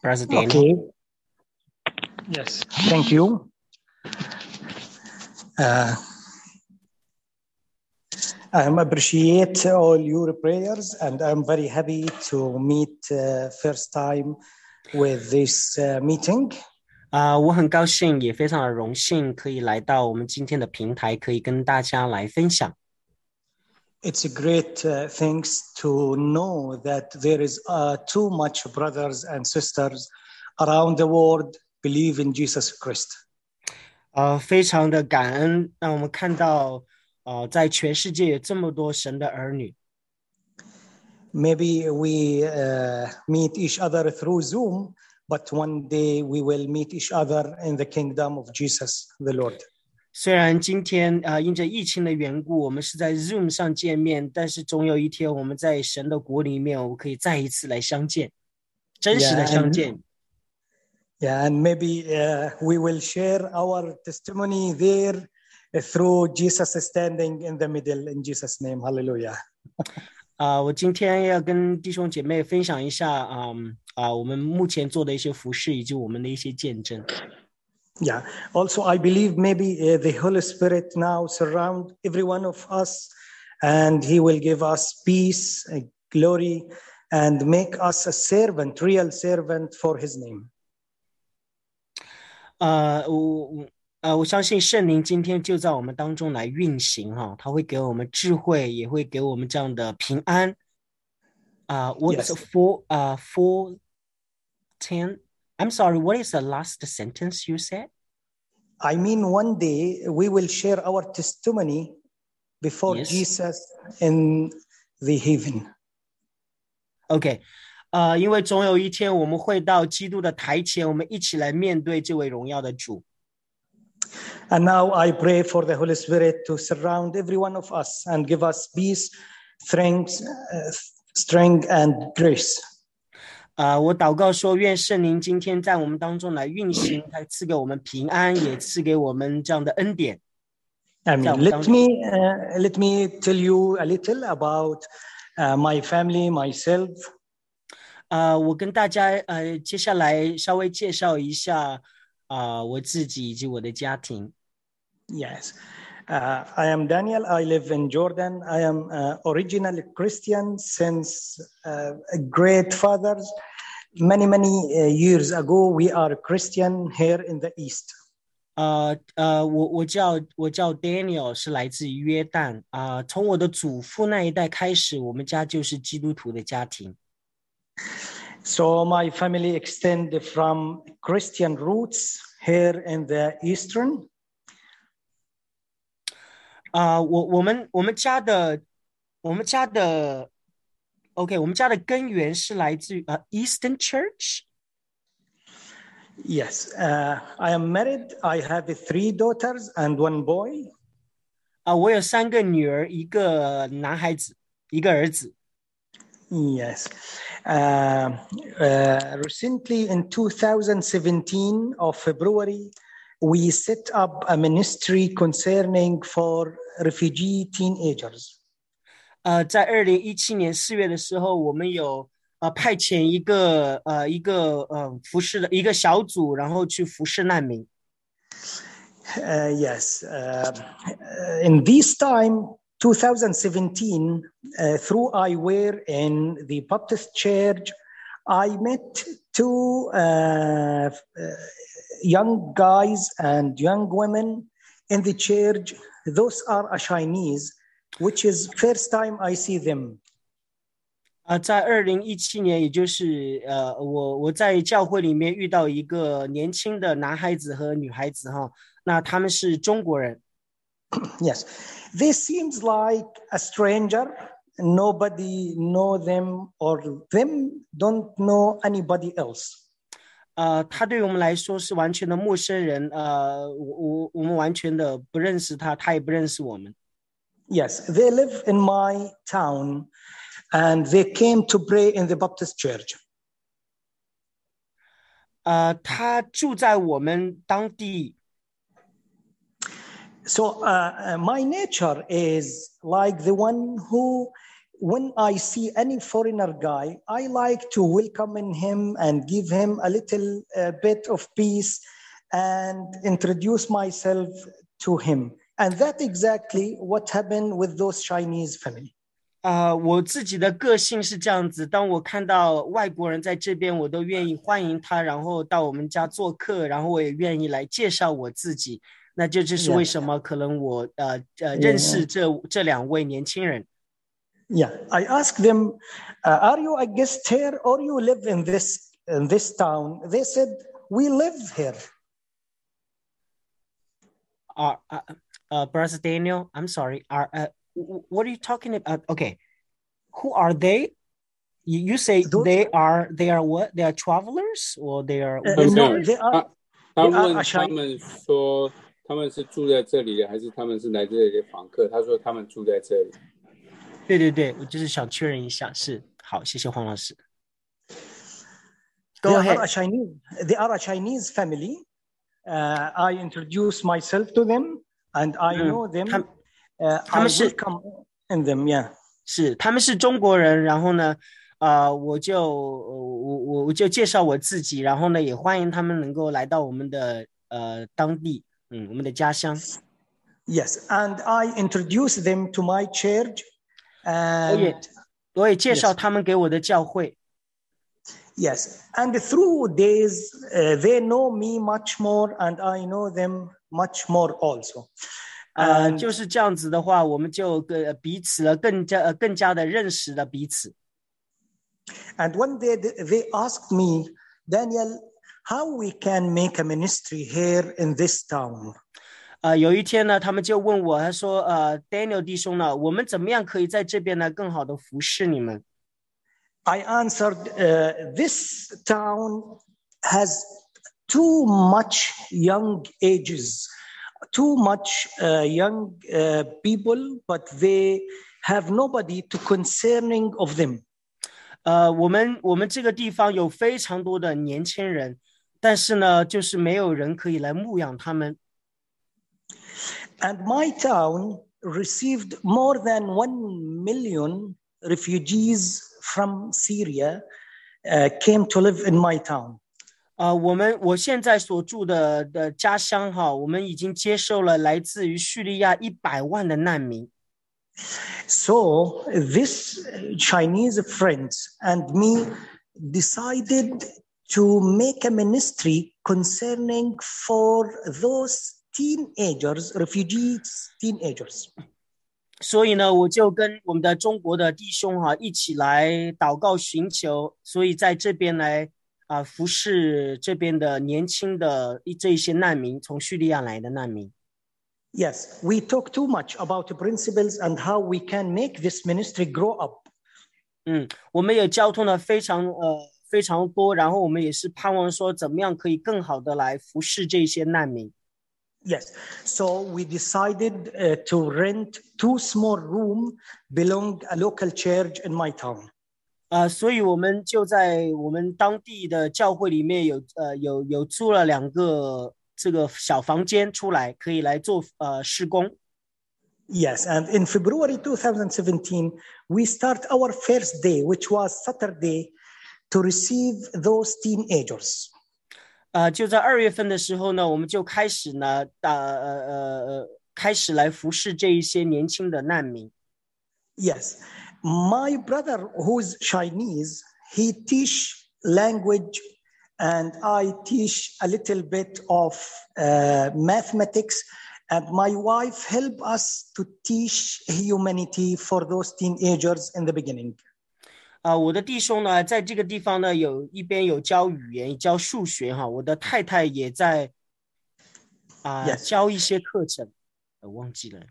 Brother Daniel. Okay. Yes, thank you. I appreciate all your prayers, and I'm very happy to meet first time with this meeting. 我很高兴，也非常的荣幸，可以来到我们今天的平台，可以跟大家来分享。 It's a great things to know that there is too much brothers and sisters around the world believe in Jesus Christ. 非常的感恩，让我们看到，在全世界有这么多神的儿女。 Maybe we meet each other through Zoom, but one day we will meet each other in the kingdom of Jesus the Lord. 虽然今天因着疫情的缘故，我们是在 Zoom 上见面，但是总有一天我们在神的国里面，我们可以再一次来相见，真实的相见。 Yeah, and maybe we will share our testimony there through Jesus standing in the middle in Jesus' name. Hallelujah. 我今天要跟弟兄姐妹分享一下我们目前做的一些服事以及我们的一些见证。 Yeah. Also, I believe maybe the Holy Spirit now surround every one of us, and He will give us peace, glory, and make us a servant, real servant for His name. 我相信圣灵今天就在我们当中来运行哈，他会给我们智慧，也会给我们这样的平安。What's yes. 4:10? I'm sorry, what is the last sentence you said? I mean, one day we will share our testimony before yes. Jesus in the heaven. Okay. 因为总有一天我们会到基督的台前，我们一起来面对这位荣耀的主。 And now I pray for the Holy Spirit to surround every one of us and give us peace, strength, and grace. 我祷告说，愿圣灵今天在我们当中来运行，他赐给我们平安，也赐给我们这样的恩典。 Let me tell you a little about my family, myself. 我跟大家接下来稍微介绍一下我自己以及我的家庭。 Yes. I am Daniel. I live in Jordan. I am originally Christian since great fathers. Many years ago, we are Christian here in the East. 我叫 Daniel， 是来自于约旦从我的祖父那一代开始，我们家就是基督徒的家庭。 So my family extend from Christian roots here in the Eastern. 我们家的根源是来自于Eastern Church. Yes, I am married. I have 3 daughters and 1 boy. 我有3个女儿，一个男孩子，一个儿子。 Yes. Recently in 2017 of February, we set up a ministry concerning for refugee teenagers. 在2017年4月的时候，我们有派遣一个服侍的一个小组，然后去服侍难民。 Yes. In this time, 2017, through I were in the Baptist Church, I met 2 young guys and young women in the church. Those are Chinese, which is first time I see them. 在2017年，也就是我在教会里面遇到一个年轻的男孩子和女孩子哈，那他们是中国人。 Yes, this seems like a stranger. Nobody know them or them don't know anybody else. 他对我们来说是完全的陌生人，我们完全的不认识他，他也不认识我们。 Yes, they live in my town, and they came to pray in the Baptist church. 他住在我们当地。 So my nature is like the one who when I see any foreigner guy, I like to welcome in him and give him a little bit of peace and introduce myself to him. And that's exactly what happened with those Chinese family. 我自己的个性是这样子，当我看到外国人在这边，我都愿意欢迎他，然后到我们家做客，然后我也愿意来介绍我自己。那这就是为什么可能我认识这两位年轻人。 Yeah, I asked them, "Are you a guest here, or you live in this town?" They said, "We live here." Brother Daniel, I'm sorry. What are you talking about? Okay, who are they? You say they are what? They are travelers or they are? No, they are. 他问他们说他们是住在这里的，还是他们是来这里的访客？他说他们住在这里。 对，我就是想确认一下，是好，谢谢黄老师。Go They ahead. They are a Chinese family. I introduce myself to them, and I know them. 他们是 welcome in them, yeah. 是，他们是中国人，然后呢，我就介绍我自己，然后呢，也欢迎他们能够来到我们的当地，我们的家乡。 Yes, and I introduce them to my church. 我也介绍他们给我的教会。 Yes, and through days, they know me much more, and I know them much more also. 就是这样子的话，我们就彼此更加的认识了彼此。 And one day they asked me, Daniel, how we can make a ministry here in this town? 有一天呢，他们就问我，他说，Daniel 弟兄呢，我们怎么样可以在这边呢更好的服侍你们？ I answered, this town has too much young ages, too much young people, but they have nobody to concerning of them. 我们这个地方有非常多的年轻人，但是呢，就是没有人可以来牧养他们。 And my town received more than 1 million refugees from Syria came to live in my town. 我现在所住的家乡哈，我们已经接受了来自于叙利亚100万的难民。 So this Chinese friends and me decided to make a ministry concerning for those teenagers, refugees, teenagers. 所以呢，我就跟我们的中国的弟兄哈一起来祷告寻求，所以在这边来服侍这边的年轻的这一些难民，从叙利亚来的难民。 Yes, we talk too much about the principles and how we can make this ministry grow up. 我们也交通了非常多，然后我们也是盼望说怎么样可以更好的来服侍这些难民。 Yes, so we decided to rent 2 small rooms belong a local church in my town. 所以我们就在我们当地的教会里面有租了2个这个小房间出来，可以来做事工。 Yes, and in February 2017, we start our first day, which was Saturday, to receive those teenagers. 就在2月份的时候呢，我们就开始呢，开始来服侍这一些年轻的难民。 Yes, my brother who's Chinese, he teach language, and I teach a little bit of mathematics, and my wife helped us to teach humanity for those teenagers in the beginning. 我的弟兄呢，在这个地方呢，一边有教语言，教数学哈。我的太太也在教一些课程，忘记了。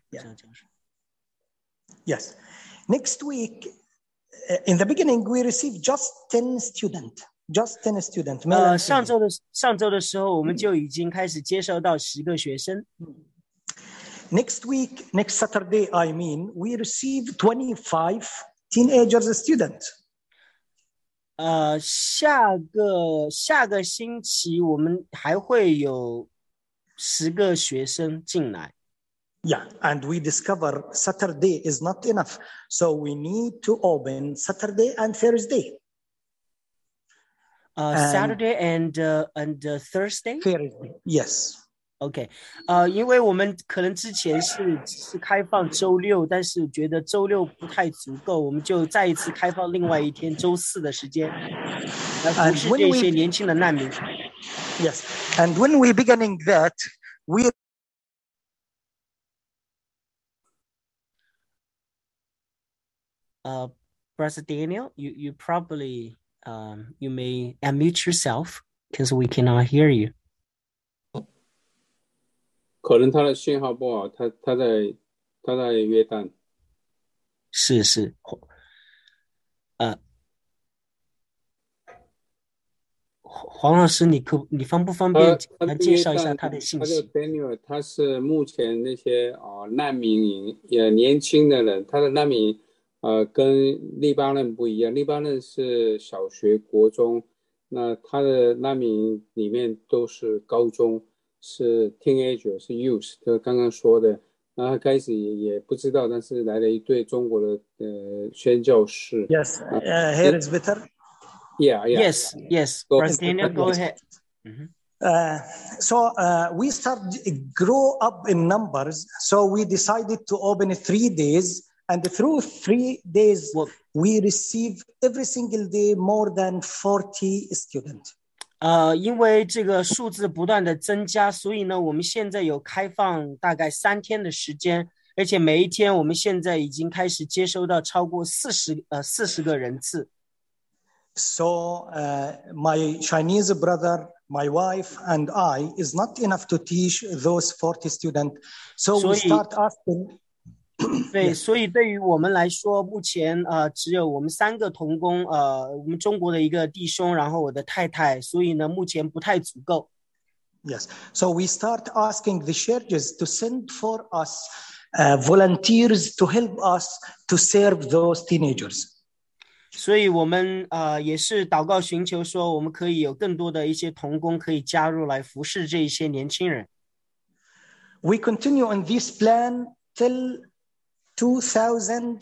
Yes. Next week, in the beginning, we received just 10 students. Just 10 students. 上周的时候，我们就已经开始接收到10个学生。 Next week, next Saturday, I mean, we received 25 teenagers students. 下个星期我们还会有10个学生进来。 Yeah, and we discover Saturday is not enough. So we need to open Saturday and Thursday. Saturday and Thursday? Thursday, yes. OK，因为我们可能之前只是开放周六，但是觉得周六不太足够，我们就再一次开放另外一天周四的时间，来服侍这些年轻的难民。 Yes, and when we beginning that, we Brother Daniel, you probably you may unmute yourself because we cannot hear you. 可能他的信号不好，他在约旦。 是，黄老师，你方不方便来介绍一下他的信息？ 他叫 Daniel， 他是目前那些难民营年轻的人，他的难民营跟黎巴嫩不一样，黎巴嫩是小学、国中，那他的难民营里面都是高中，是 teenager， 是 youth， 他刚刚说的。然后他开始也不知道，但是来了一对中国的宣教士。 Yes, here is better. Yeah. Yes. Brother Daniel, go ahead. So we started grow up in numbers. So we decided to open 3 days, and through 3 days, we receive every single day more than 40 students. 因为这个数字不断的增加，所以呢，我们现在有开放大概3天的时间，而且每一天我们现在已经开始接收到超过40个人次。 So my Chinese brother, my wife, and I is not enough to teach those 40 students. So we start asking. 对，所以对于我们来说，目前只有我们3个同工，我们中国的一个弟兄，然后我的太太，所以呢，目前不太足够。 Yes, so we start asking the churches to send for us volunteers to help us to serve those teenagers. 所以我们也是祷告寻求说，我们可以有更多的一些同工可以加入来服侍这一些年轻人。 We continue on this plan till 2020,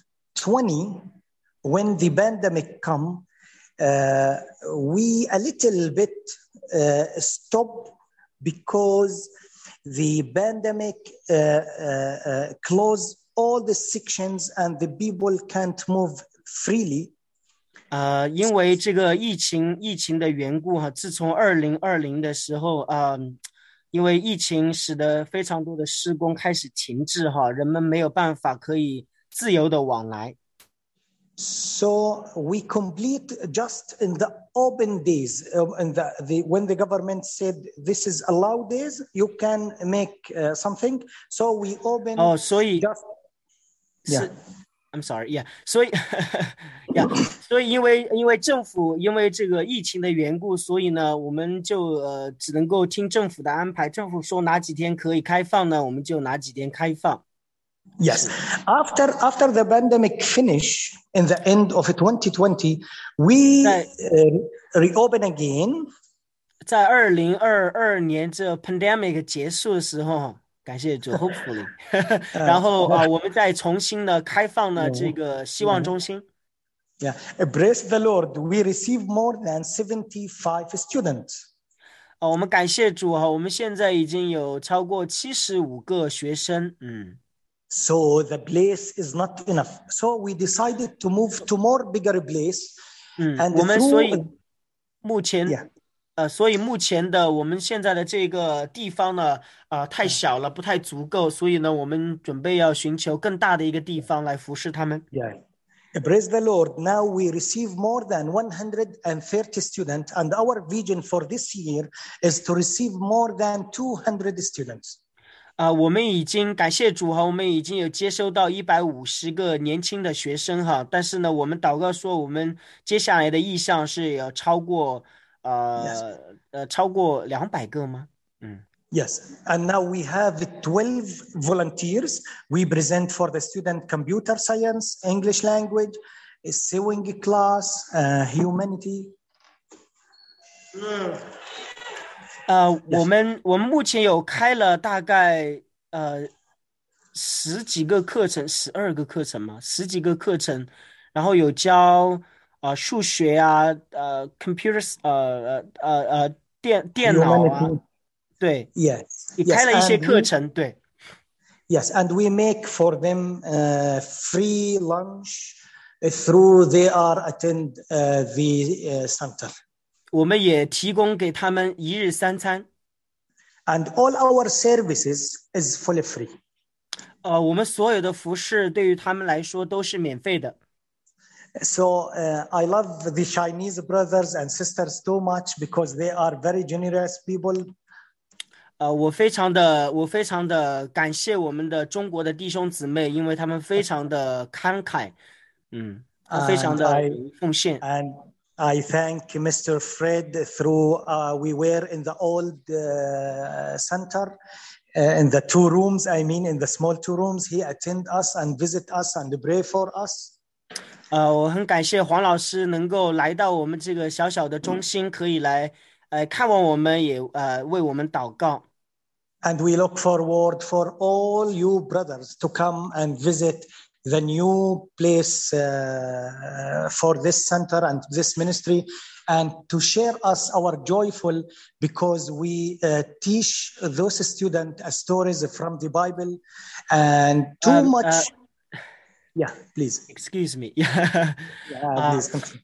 when the pandemic come. We a little bit stopped because the pandemic closed all the sections and the people can't move freely. 因为这个疫情的缘故哈，自从2020的时候因为疫情使得非常多的施工开始停滞哈，人们没有办法可以自由的往来。 So we complete just in the open days, when the government said this is allowed days, you can make something. So we open. 所以 I'm sorry, yeah. 所以因为政府因为这个疫情的缘故，所以呢，我们就只能够听政府的安排。政府说哪几天可以开放呢，我们就哪几天开放。 Yes. After the pandemic finish in the end of 2020, we reopen again. 在2022年这 pandemic 结束的时候。感谢主 ，hopefully 。然后我们再重新的开放了这个希望中心。 Yeah, praise the Lord. We receive more than 75 students. 我们感谢主我们现在已经有超过75个学生。 So the place is not enough. So we decided to move to more bigger place. 我们所以目前。所以目前的我们现在的这个地方呢，太小了，不太足够，所以呢，我们准备要寻求更大的一个地方来服侍他们。 Yeah, praise the Lord. Now we receive more than 130 students, and our vision for this year is to receive more than 200 students. 我们已经感谢主我们已经有接收到150个年轻的学生哈，但是呢，我们祷告说，我们接下来的意向是要超过。超过200个吗 ？Yes, and now we have 12 volunteers. We present for the student computer science, English language, sewing class, humanity. 我们目前有开了大概十几个课程，12个课程嘛，十几个课程，然后有教数学啊，computers 电脑啊， humanity. 对， Yes, 也开 yes, 了一些 and 课 we 程，对。 yes, and we make for them free lunch through they are attend the center. 我们也提供给他们一日三餐。 And all our services is fully free. 我们所有的服饰对于他们来说都是免费的。 So I love the Chinese brothers and sisters too much because they are very generous people. 我非常的感谢我们的中国的弟兄姊妹，因为他们非常的慷慨，非常 And 的 I 奉献。 and I thank Mr. Fred through we were in the old center in the 2 rooms. I mean, in the small 2 rooms, he attend us and visit us and pray for us. 我很感谢黄老师能够来到我们这个小小的中心，可以来看望我们，也为我们祷告。 And we look forward for all you brothers to come and visit the new place for this center and this ministry and to share us our joyful because we teach those students stories from the Bible and too much. Yeah, please. Excuse me. Yeah, please continue.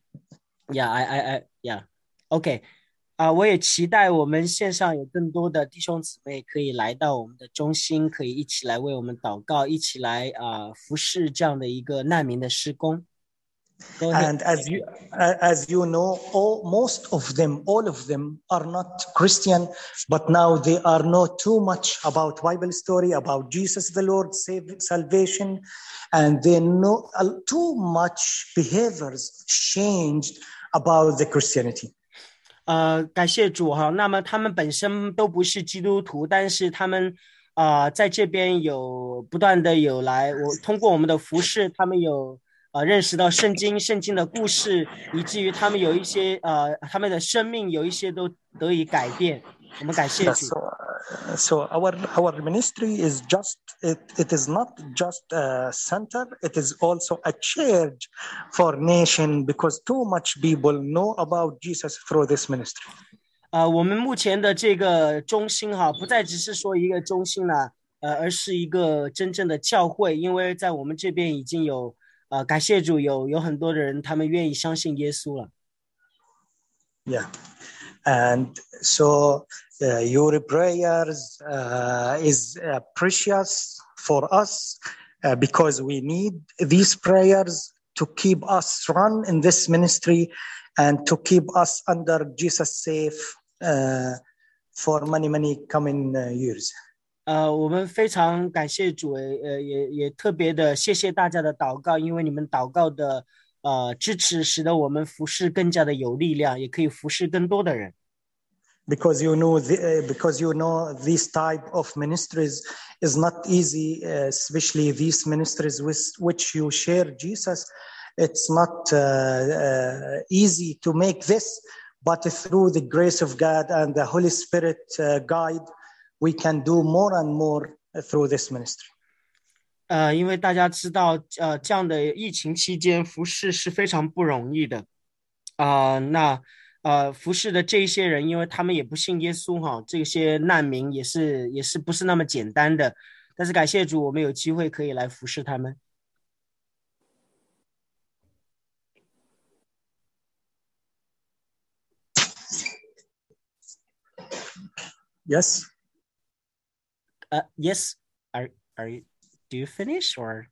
Yeah. Okay. 我也期待我们线上有更多的弟兄姊妹可以来到我们的中心，可以一起来为我们祷告，一起来服侍这样的一个难民的施工。 And as you know, most of them, all of them are not Christian, but now they are know too much about Bible story, about Jesus the Lord, salvation, and they know too much behaviors changed about the Christianity. 感谢主哈。那么他们本身都不是基督徒，但是他们在这边有不断的有来，通过我们的服饰，他们有认识到圣经的故事，以至于他们有一些他们的生命有一些都得以改变。我们感谢主。 So our ministry is just it is not just a center, it is also a church for nation because too much people know about Jesus through this ministry. 我们目前的这个中心哈，不再只是说一个中心了，而是一个真正的教会，因为在我们这边已经有感谢主有很多的人他们愿意相信耶稣了。 Yeah. And so your prayers is precious for us because we need these prayers to keep us run in this ministry and to keep us under Jesus safe for many coming years. 我们非常感谢主，也特别的谢谢大家的祷告，因为你们祷告的支持，使得我们服侍更加的有力量，也可以服侍更多的人。 Because you know this type of ministries is not easy, especially these ministries with which you share Jesus. It's not easy to make this, but through the grace of God and the Holy Spirit guide, we can do more and more through this ministry. 因为大家知道，这样的疫情期间服侍是非常不容易的，服侍的这些人，因为他们也不信耶稣哈，这些难民也是不是那么简单的。但是感谢主，我们有机会可以来服侍他们。 Yes. Yes. Are you? Do you finish or?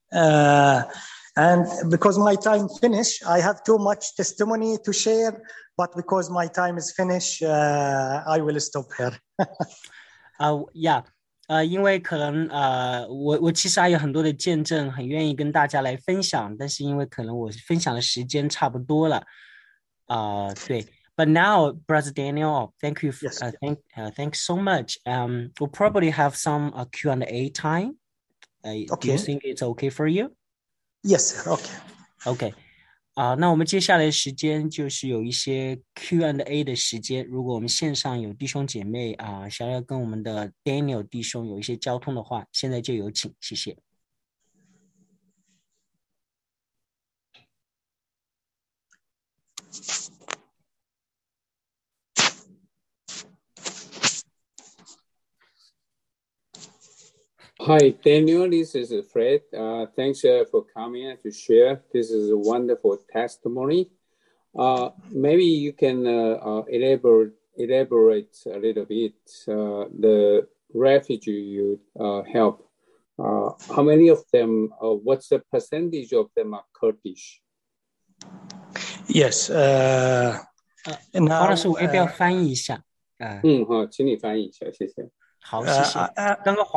And because my time finished, I have too much testimony to share. But because my time is finished, I will stop here. Yeah. 因为可能我其实还有很多的见证，很愿意跟大家来分享，但是因为可能我分享的时间差不多了，对。But now, Brother Daniel, thank you. Yes. Thanks so much. We'll probably have some Q&A time. Okay. Do you think it's okay for you? Yes, sir. Okay. Okay. 那我们接下来的时间就是有一些 Q&A 的时间。如果我们线上有弟兄姐妹想要跟我们的 Daniel 弟兄有一些交通的话，现在就有请，谢谢。 Hi, Daniel. This is Fred. Thanks for coming to share. This is a wonderful testimony. Maybe you can elaborate a little bit the refugee you help. How many of them? What's the percentage of them are Kurdish? Yes. 黄老师，我要不要翻译一下？ 好，请你翻译一下，谢谢。 好，谢谢。刚刚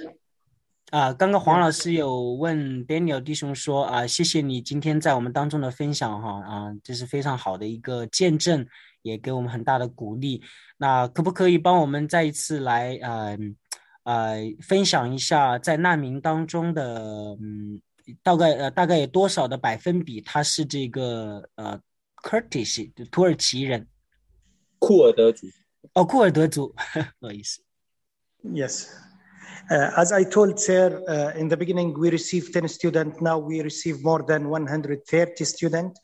黄老师有问 Daniel 弟兄说谢谢你今天在我们当中的分享这是非常好的一个见证，也给我们很大的鼓励。那可不可以帮我们再一次来分享一下在难民当中的大概有多少的百分比他是这个Kurdish 土耳其人？ 库尔德族。 库尔德族，不好意思。 Yes. As I told Sir in the beginning, we received 10 students. Now we receive more than 130 students.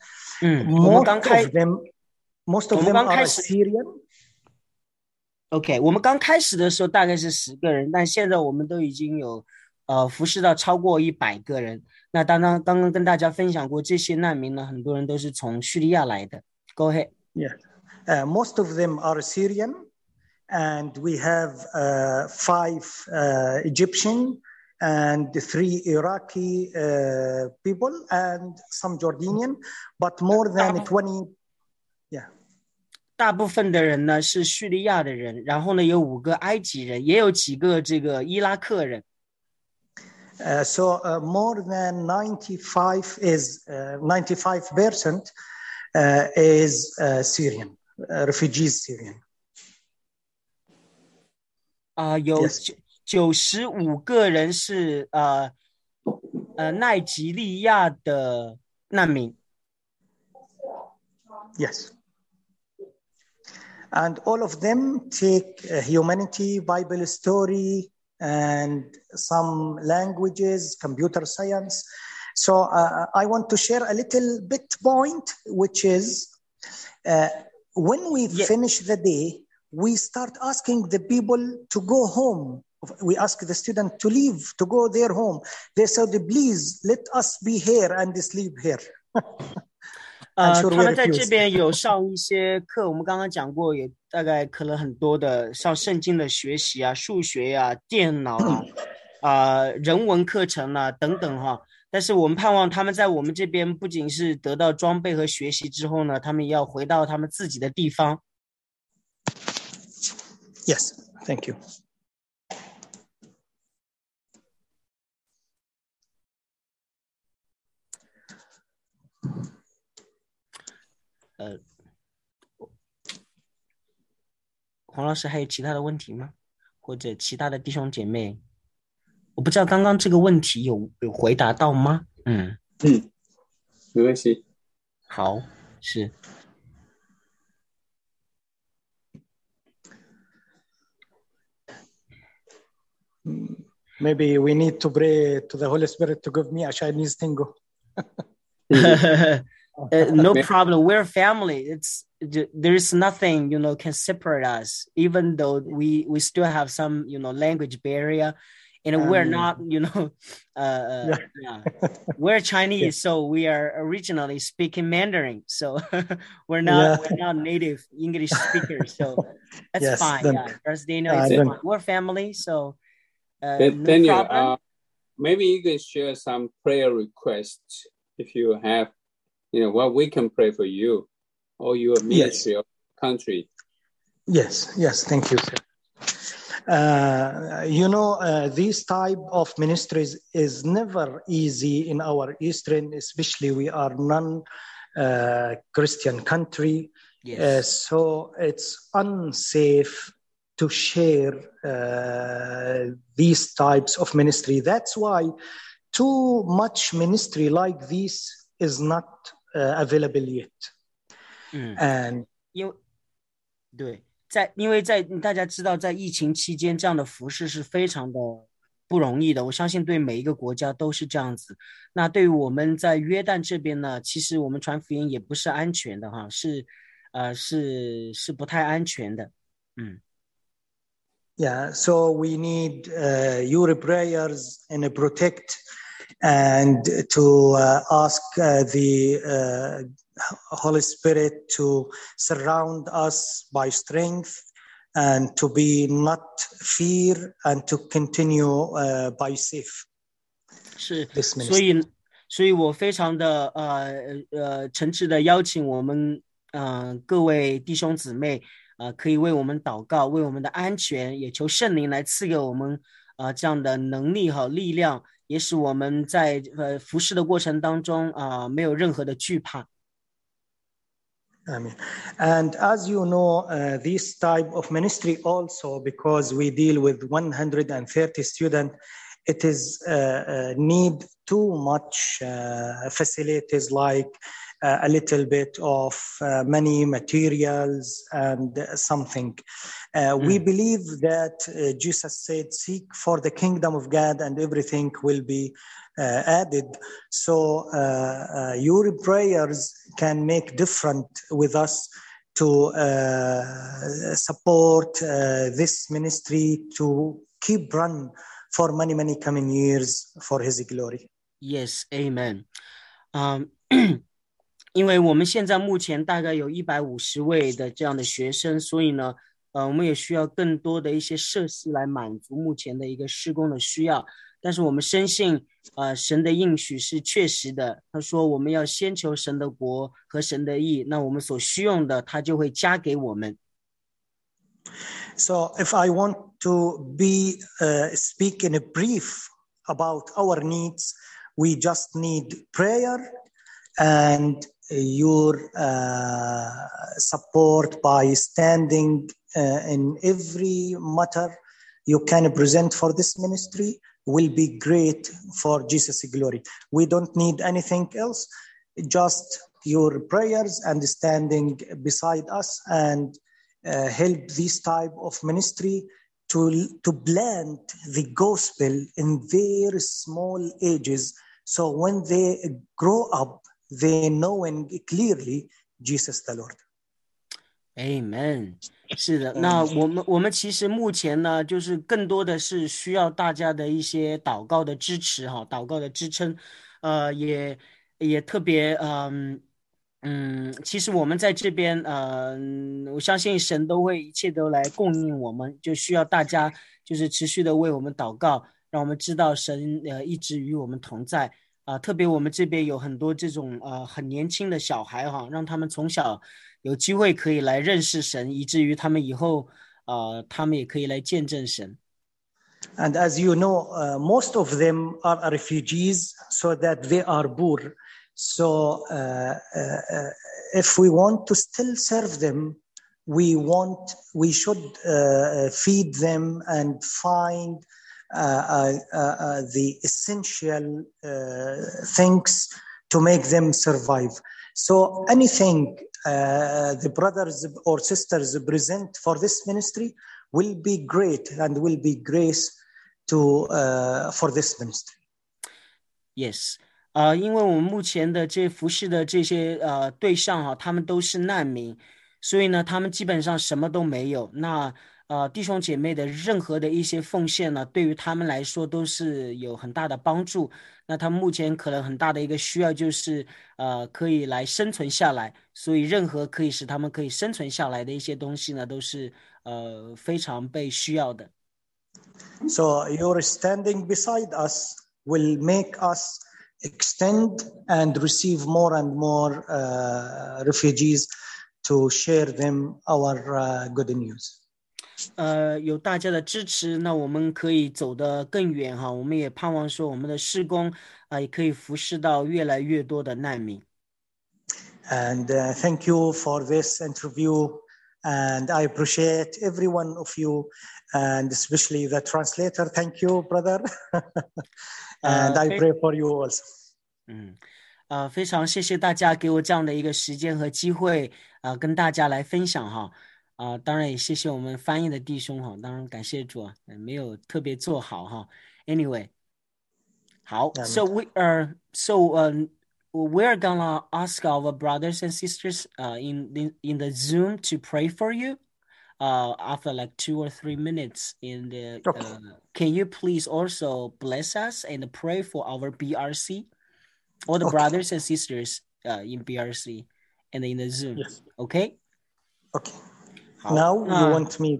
Most of them are Syrian. OK， 我们刚开始的时候大概是10个人，但现在我们都已经有服侍到超过100个人。那刚刚跟大家分享过，这些难民呢，很多人都是从叙利亚来的。Go ahead. Yeah. Most of them are Syrian. And we have 5 Egyptian and 3 Iraqi people and some Jordanian, but more than 20. Yeah. 大部分的人呢是叙利亚的人，然后呢有5个埃及人，也有几个这个伊拉克人。 So more than 95% is Syrian, refugees Syrian. 有95个人是奈及利亚的难民。 Yes. And all of them take humanity, Bible story, and some languages, computer science. So I want to share a little bit point, which is when we finish the day, we start asking the people to go home. We ask the student to leave, to go their home. They said, please let us be here and sleep here. 他们在这边有上一些课，我们刚刚讲过，也大概可能很多的上圣经的学习数学电脑人文课程等等但是我们盼望他们在我们这边不仅是得到装备和学习之后呢，他们要回到他们自己的地方。 Yes, thank you. Uh, 黄老师还有其他的问题吗？或者其他的弟兄姐妹？我不知道刚刚这个问题有回答到吗？ 没关系。 好，是。 Maybe we need to pray to the Holy Spirit to give me a Chinese tingo. No problem. We're family. There is nothing, can separate us, even though we still have some, language barrier. And we're not, we're Chinese, so we are originally speaking Mandarin. So we're not native English speakers. So that's fine. That's fine. We're family. So Daniel, no maybe you can share some prayer requests if you have, what we can pray for you or your ministry or country. Yes, thank you, sir. This type of ministries is never easy in our Eastern, especially we are non-Christian country. Yes. So it's unsafe to share these types of ministry. That's why too much ministry like this is not available yet. And 因为在大家知道，在疫情期间，这样的服事是非常的不容易的。我相信对每一个国家都是这样子。那对于我们在约旦这边呢，其实我们传福音也不是安全的哈，是不太安全的。 Yeah, so we need your prayers and protect and to ask the Holy Spirit to surround us by strength and to be not fear and to continue by safe. 是， This ministry. 所以我非常的诚挚的邀请我们各位弟兄姊妹可以为我们祷告，为我们的安全，也求圣灵来赐给我们这样的能力和力量，也使我们在服事的过程当中没有任何的惧怕。 Amen. And as you know, this type of ministry also, because we deal with 130 students, it is need too much facilities like a little bit of many materials and something. We believe that Jesus said, seek for the kingdom of God and everything will be added. So your prayers can make different with us to support this ministry to keep run for many, many coming years for His glory. Yes, amen. 因为我们现在目前大概有150位的这样的学生，所以呢，我们也需要更多的一些设施来满足目前的一个施工的需要。但是我们深信，神的应许是确实的。他说，我们要先求神的国和神的义，那我们所需用的，他就会加给我们。 So, if I want to speak in a brief about our needs, we just need prayer and your support by standing in every matter you can present for this ministry will be great for Jesus' glory. We don't need anything else, just your prayers and standing beside us and help this type of ministry to plant the gospel in very small ages. So when they grow up, they knowing clearly Jesus the Lord. Amen. 是的，那我们其实目前呢，就是更多的是需要大家的一些祷告的支持哈，祷告的支撑，也特别其实我们在这边我相信神都会一切都来供应我们，就需要大家就是持续的为我们祷告，让我们知道神一直与我们同在。特别我们这边有很多这种很年轻的小孩哈，让他们从小有机会可以来认识神，以至于他们以后他们也可以来见证神。 And as you know, most of them are refugees, so that they are poor. So if we want to still serve them, we should feed them and find the essential things to make them survive. So anything the brothers or sisters present for this ministry will be great and will be grace for this ministry. Yes. 因为我们目前的这服事的这些对象哈，他们都是难民，所以呢，他们基本上什么都没有。那弟兄姐妹的任何的一些奉献呢，对于他们来说都是有很大的帮助。那他们目前可能很大的一个需要就是可以来生存下来，所以任何可以使他们可以生存下来的一些东西呢，都是非常被需要的。 So your standing beside us will make us extend and receive more and more refugees to share them our good news. 有大家的支持，那我们可以走得更远哈。我们也盼望说，我们的事工也可以服侍到越来越多的难民。 And thank you for this interview, and I appreciate every one of you, and especially the translator. Thank you, brother. And I pray for you also. 非常谢谢大家给我这样的一个时间和机会跟大家来分享哈。当然也谢谢我们翻译的弟兄哈，当然感谢主没有特别做好哈。Anyway， 好 ，so we're gonna ask our brothers and sisters in the Zoom to pray for you after like 2 or 3 minutes in the can you please also bless us and pray for our BRC, all the brothers and sisters in BRC and in the Zoom. Yes. Okay. Now you want me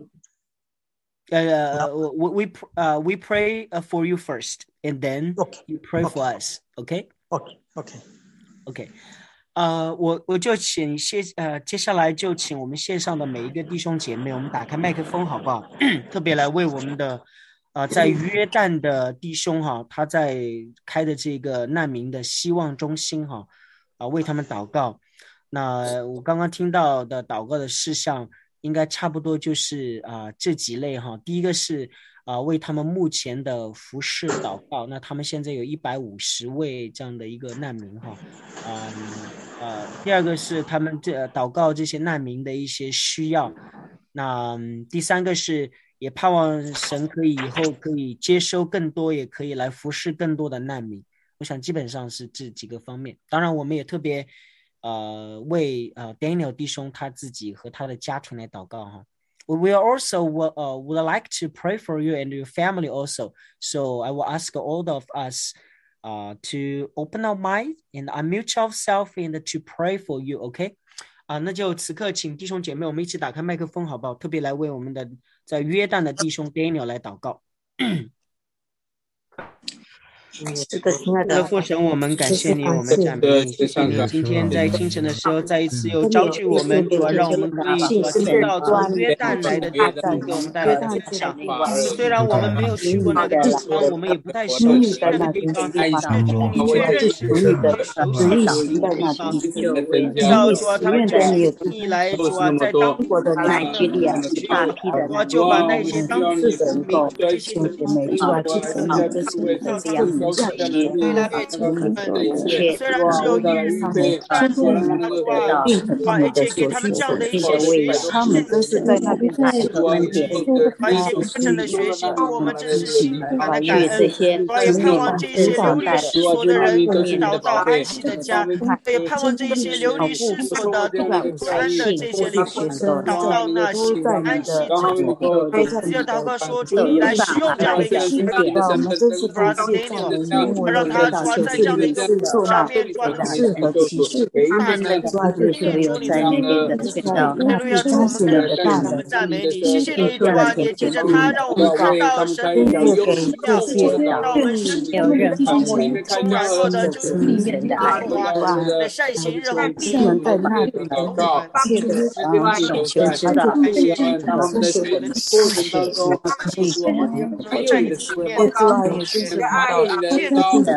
we pray for you first and then you pray for us. Okay. Okay. 我就请接下来就请我们线上的每一个弟兄姐妹，我们打开麦克风好不好？特别来为我们的在约旦的弟兄哈，他在开的这个难民的希望中心哈，为他们祷告。那我刚刚听到的祷告的事项，应该差不多就是这几类哈。第一个是为他们目前的服事祷告，那他们现在有150位这样的一个难民哈，第二个是他们祷告这些难民的一些需要，那第三个是也盼望神可以以后可以接收更多，也可以来服侍更多的难民。我想基本上是这几个方面。当然我们也特别为Daniel 弟兄他自己和他的家庭来祷告哈。We also would like to pray for you and your family also. So I will ask all of us to open our mind and unmute ourselves and to pray for you, okay? 那就此刻请弟兄姐妹我们一起打开麦克风好不好？特别来为我们的在约旦的弟兄 Daniel 来祷告。 是的，亲爱的父神，我们感谢你，我们赞美你，谢谢你今天在清晨的时候再一次又召聚我们，主要让我们可以听到从约旦来的弟兄给我们带来的分享。虽然我们没有去过那个地方，我们也不太熟悉那个地方，但是主你却认识神，熟悉属灵的地方。知道主他们就是你来主在当地的来去就把那些当地的民这些的越来越亲近虽然只有1日但是而且给他们这样的一些学习， 他们都是在那边来和恩典， 把一些课程的学习，我们真是心满的感恩。也盼望这些流离失所的人找到安息的家，也盼望这些流离失所的不安的这些灵魂找到那些安息之处。要祷告说主你来使用这样的一个时刻，让他抓在这样的一个上面抓住大能主你在那边的宣道，哈利路亚，主我们赞美你，谢谢你主也借着他让我们看到神的需要，让我们身体充满过的就是里面的爱的善行，任何必能在那里祷告，切的手全知道，感谢你，让我们的心可以在你的里面见到的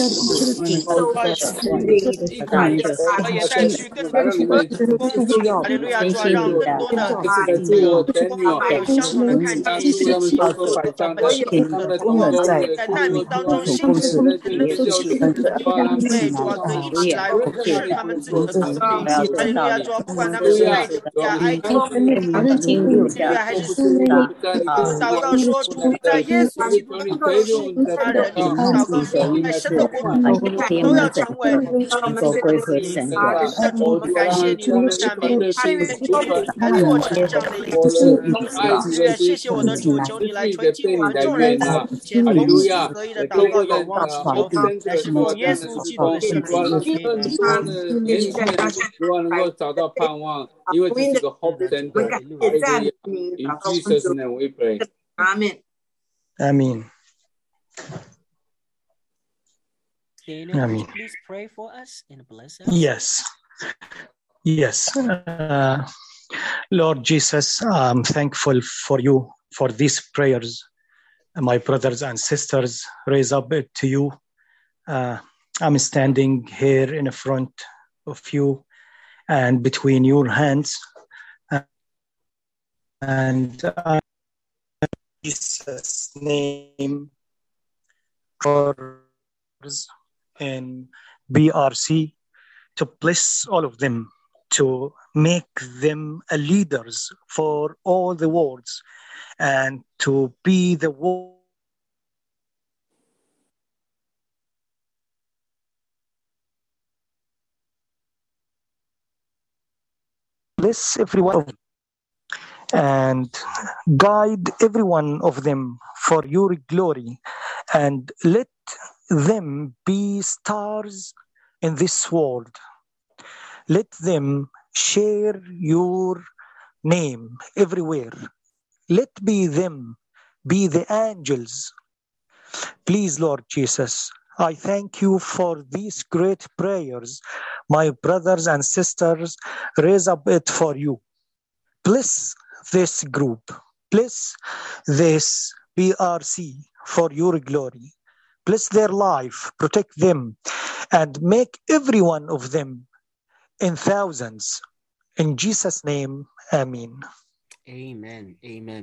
我也带去更多的工作，哈利路亚，主让更多的还有相同的看见，在难民当中辛苦能够起因为主可以一起来服侍他们自己的子民，哈利路亚，主不管他们是来自埃及还是祷告说主在耶稣基督的国度他人祷告说在神的国度都要成为他们的子民。主我们感谢你，我们赞美你，但愿主来做成这样的一个事。谢谢我的主，求你来垂听我们众人前同心合一的祷告，仰望祈求，在是奉耶稣基督的圣名。 更多的年轻人如果能够找到盼望，因为这是个 hope center。In Jesus' name we pray. Amen. Amen. Daniel, would you please pray for us and bless us? Yes. Lord Jesus, I'm thankful for you, for these prayers. My brothers and sisters raise up to you. I'm standing here in front of you and between your hands. And in Jesus' name, in BRC, to bless all of them, to make them leaders for all the worlds, and to be the bless every one of them and guide every one of them for your glory, and let them be stars in this world. Let them share your name everywhere. Let them be the angels. Please, Lord Jesus, I thank you for these great prayers. My brothers and sisters raise up it for you. Bless this group. Bless this BRC for your glory. Bless their life, protect them, and make every one of them in thousands. In Jesus' name, Amen. Amen. Amen.